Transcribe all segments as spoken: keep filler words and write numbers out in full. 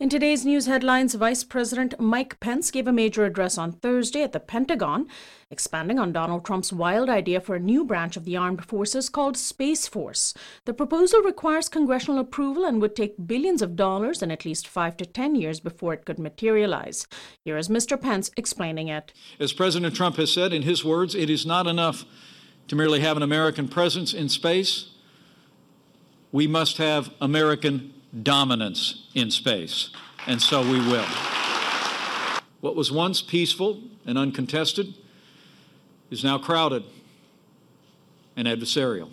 In today's news headlines, Vice President Mike Pence gave a major address on Thursday at the Pentagon, expanding on Donald Trump's wild idea for a new branch of the armed forces called Space Force. The proposal requires congressional approval and would take billions of dollars and at least five to ten years before it could materialize. Here is Mister Pence explaining it. As President Trump has said, in his words, it is not enough to merely have an American presence in space. We must have American dominance in space, and so we will. What was once peaceful and uncontested is now crowded and adversarial.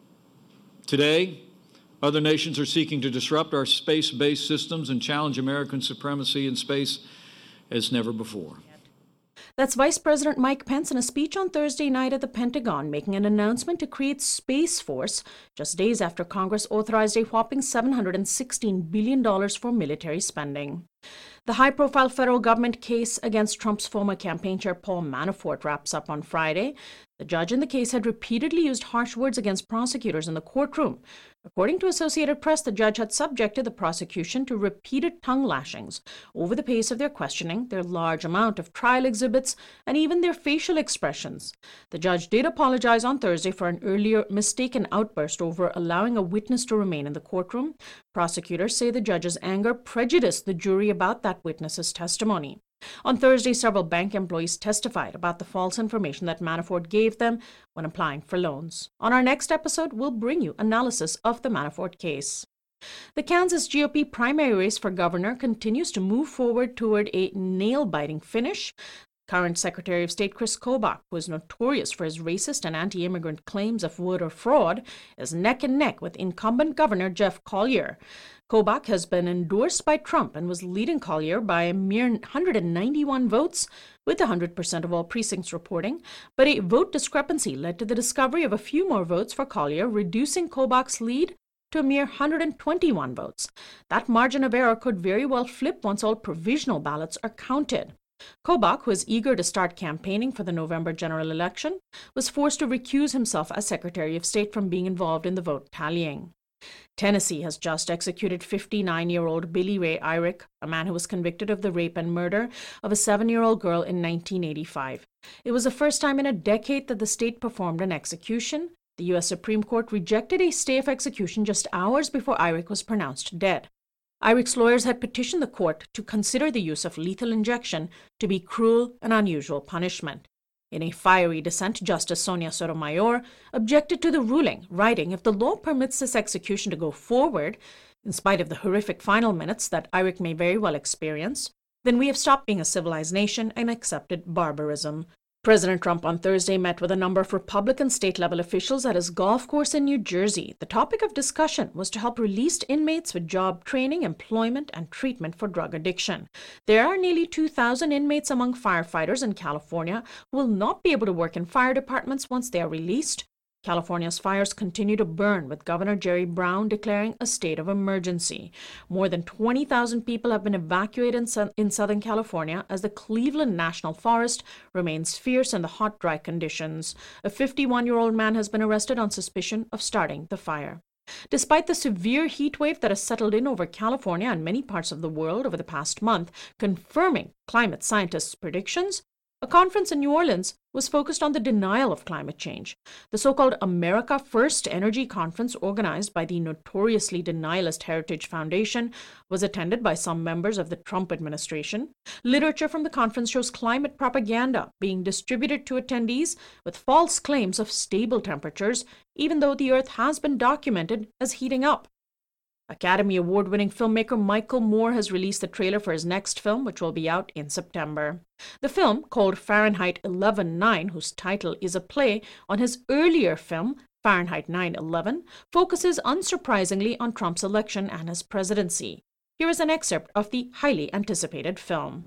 Today, other nations are seeking to disrupt our space-based systems and challenge American supremacy in space as never before. That's Vice President Mike Pence in a speech on Thursday night at the Pentagon, making an announcement to create Space Force just days after Congress authorized a whopping seven hundred sixteen billion dollars for military spending. The high-profile federal government case against Trump's former campaign chair Paul Manafort wraps up on Friday. The judge in the case had repeatedly used harsh words against prosecutors in the courtroom. According to Associated Press, the judge had subjected the prosecution to repeated tongue lashings over the pace of their questioning, their large amount of trial exhibits, and even their facial expressions. The judge did apologize on Thursday for an earlier mistaken outburst over allowing a witness to remain in the courtroom. Prosecutors say the judge's anger prejudiced the jury about that witness's testimony. On Thursday, several bank employees testified about the false information that Manafort gave them when applying for loans. On our next episode, we'll bring you analysis of the Manafort case. The Kansas G O P primary race for governor continues to move forward toward a nail-biting finish. Current Secretary of State Chris Kobach, who is notorious for his racist and anti-immigrant claims of voter fraud, is neck and neck with incumbent Governor Jeff Colyer. Kobach has been endorsed by Trump and was leading Colyer by a mere one hundred ninety-one votes, with one hundred percent of all precincts reporting, but a vote discrepancy led to the discovery of a few more votes for Colyer, reducing Kobach's lead to a mere one hundred twenty-one votes. That margin of error could very well flip once all provisional ballots are counted. Kobach, who is eager to start campaigning for the November general election, was forced to recuse himself as Secretary of State from being involved in the vote tallying. Tennessee has just executed fifty-nine-year-old Billy Ray Irick, a man who was convicted of the rape and murder of a seven-year-old girl in nineteen eighty-five. It was the first time in a decade that the state performed an execution. The U S Supreme Court rejected a stay of execution just hours before Irick was pronounced dead. Irick's lawyers had petitioned the court to consider the use of lethal injection to be cruel and unusual punishment. In a fiery dissent, Justice Sonia Sotomayor objected to the ruling, writing, "If the law permits this execution to go forward, in spite of the horrific final minutes that Irick may very well experience, then we have stopped being a civilized nation and accepted barbarism." President Trump on Thursday met with a number of Republican state-level officials at his golf course in New Jersey. The topic of discussion was to help released inmates with job training, employment, and treatment for drug addiction. There are nearly two thousand inmates among firefighters in California who will not be able to work in fire departments once they are released. California's fires continue to burn, with Governor Jerry Brown declaring a state of emergency. More than twenty thousand people have been evacuated in, su- in Southern California as the Cleveland National Forest remains fierce in the hot, dry conditions. A fifty-one-year-old man has been arrested on suspicion of starting the fire. Despite the severe heat wave that has settled in over California and many parts of the world over the past month, confirming climate scientists' predictions, a conference in New Orleans was focused on the denial of climate change. The so-called America First Energy Conference, organized by the notoriously denialist Heritage Foundation, was attended by some members of the Trump administration. Literature from the conference shows climate propaganda being distributed to attendees with false claims of stable temperatures, even though the Earth has been documented as heating up. Academy Award-winning filmmaker Michael Moore has released the trailer for his next film, which will be out in September. The film, called Fahrenheit eleven nine, whose title is a play on his earlier film, Fahrenheit nine eleven, focuses unsurprisingly on Trump's election and his presidency. Here is an excerpt of the highly anticipated film.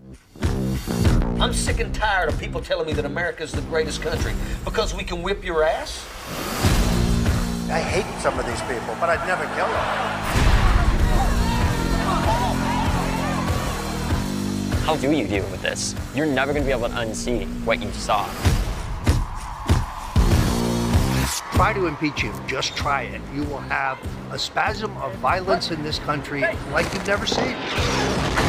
I'm sick and tired of people telling me that America is the greatest country because we can whip your ass. I hate some of these people, but I'd never kill them. How do you deal with this? You're never going to be able to unsee what you saw. Try to impeach him. Just try it. You will have a spasm of violence in this country like you've never seen.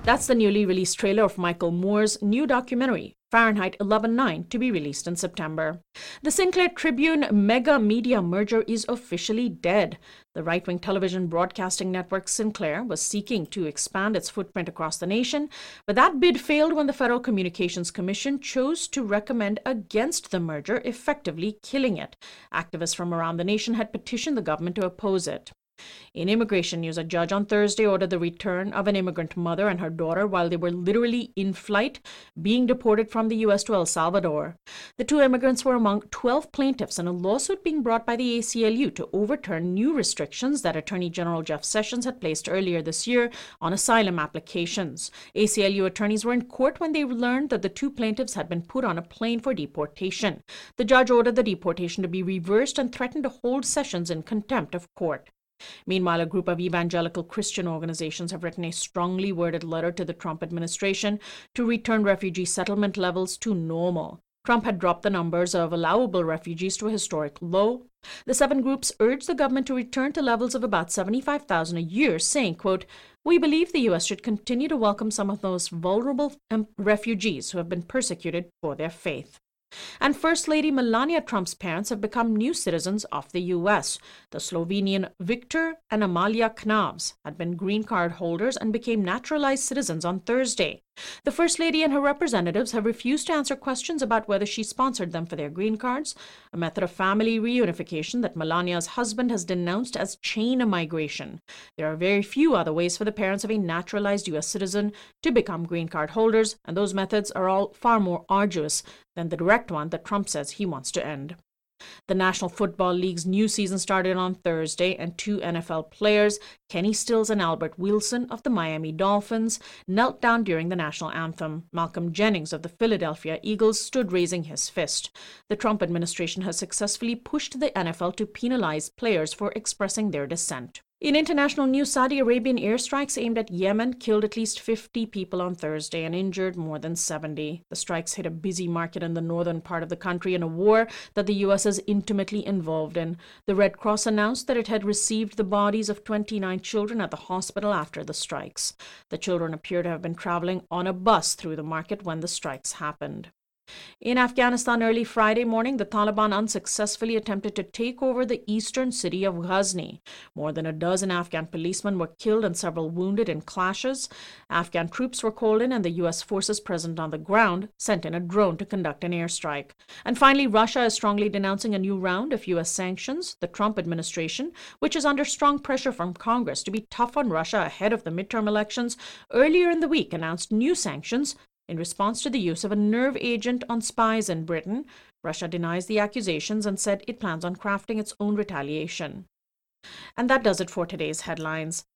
That's the newly released trailer of Michael Moore's new documentary, Fahrenheit eleven nine, to be released in September. The Sinclair Tribune mega media merger is officially dead. The right-wing television broadcasting network Sinclair was seeking to expand its footprint across the nation, but that bid failed when the Federal Communications Commission chose to recommend against the merger, effectively killing it. Activists from around the nation had petitioned the government to oppose it. In immigration news, a judge on Thursday ordered the return of an immigrant mother and her daughter while they were literally in flight, being deported from the U S to El Salvador. The two immigrants were among twelve plaintiffs in a lawsuit being brought by the A C L U to overturn new restrictions that Attorney General Jeff Sessions had placed earlier this year on asylum applications. A C L U attorneys were in court when they learned that the two plaintiffs had been put on a plane for deportation. The judge ordered the deportation to be reversed and threatened to hold Sessions in contempt of court. Meanwhile, a group of evangelical Christian organizations have written a strongly worded letter to the Trump administration to return refugee settlement levels to normal. Trump had dropped the numbers of allowable refugees to a historic low. The seven groups urged the government to return to levels of about seventy-five thousand a year, saying, quote, "We believe the U S should continue to welcome some of those vulnerable um, refugees who have been persecuted for their faith." And First Lady Melania Trump's parents have become new citizens of the U S. The Slovenian Viktor and Amalia Knavs had been green card holders and became naturalized citizens on Thursday. The First Lady and her representatives have refused to answer questions about whether she sponsored them for their green cards, a method of family reunification that Melania's husband has denounced as chain migration. There are very few other ways for the parents of a naturalized U S citizen to become green card holders, and those methods are all far more arduous than the direct one that Trump says he wants to end. The National Football League's new season started on Thursday, and two N F L players, Kenny Stills and Albert Wilson of the Miami Dolphins, knelt down during the national anthem. Malcolm Jennings of the Philadelphia Eagles stood raising his fist. The Trump administration has successfully pushed the N F L to penalize players for expressing their dissent. In international news, Saudi Arabian airstrikes aimed at Yemen killed at least fifty people on Thursday and injured more than seventy. The strikes hit a busy market in the northern part of the country in a war that the U S is intimately involved in. The Red Cross announced that it had received the bodies of twenty-nine children at the hospital after the strikes. The children appear to have been traveling on a bus through the market when the strikes happened. In Afghanistan early Friday morning, the Taliban unsuccessfully attempted to take over the eastern city of Ghazni. More than a dozen Afghan policemen were killed and several wounded in clashes. Afghan troops were called in, and the U S forces present on the ground sent in a drone to conduct an airstrike. And finally, Russia is strongly denouncing a new round of U S sanctions. The Trump administration, which is under strong pressure from Congress to be tough on Russia ahead of the midterm elections, earlier in the week announced new sanctions in response to the use of a nerve agent on spies in Britain. Russia denies the accusations and said it plans on crafting its own retaliation. And that does it for today's headlines.